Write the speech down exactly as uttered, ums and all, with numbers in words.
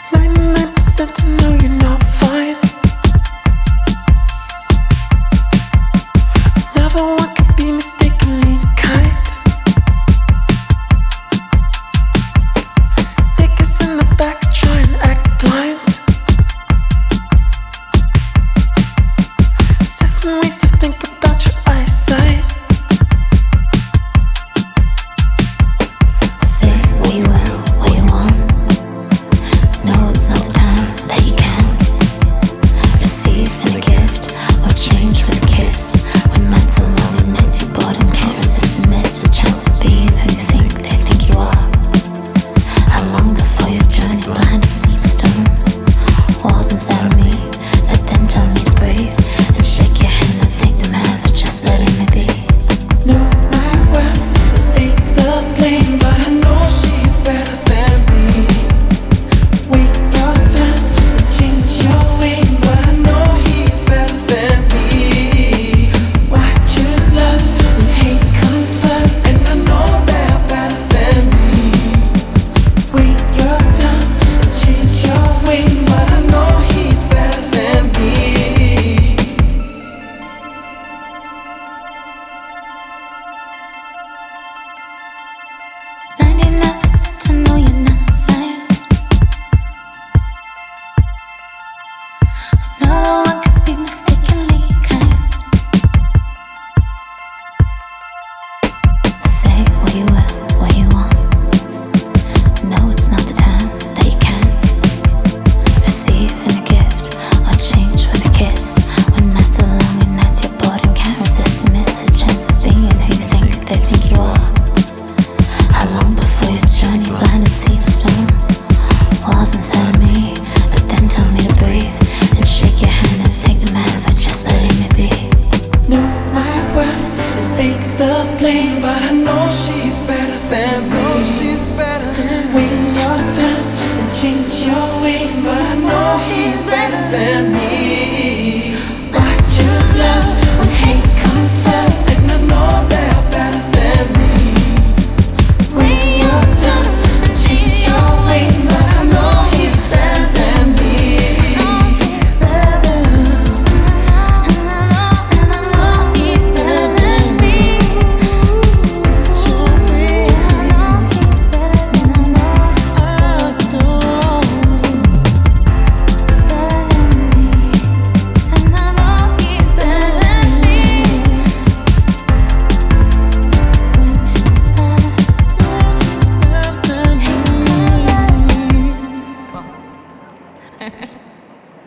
ninety-nine percent to know you're not fine. Another one could be mistakenly kind. Niggas in the back try and act blind. Seven ways to think about your eyesight. Say what you will, what you want. No, it's not the time that you can receive any gift or change with a kiss. When nights are long and nights you're bored and can't resist and miss the chance of being who you think they think you are. How long before your journey blind and see the stone walls inside of me that then tell me to breathe and shake your hand and thank the man for just letting me be. Know my worth and take the blame, but I know she's better than me. Wait your turn and change your ways, but I know he's better than me. Why choose love when hate comes first? And I know they're better than me. Wait your turn and change your ways, but I know he's better than me. ninety-nine percent to know you're not fine. Another one could be mistakenly kind. Say what you will, what you want. No, it's not the time that you can receive any gift or change with a kiss. When nights are long and nights you're bored and can't resist to miss a chance of being who you think they think you are. How long before your journey blind and see the stone walls inside of me, but then tell me to breathe and shake your hand and thank the man for just letting me be. Know my worth and take the blame, but I know she's better than me. She's better. Wait your turn and change your ways, but I know he's better than me. Why choose love when hate comes first?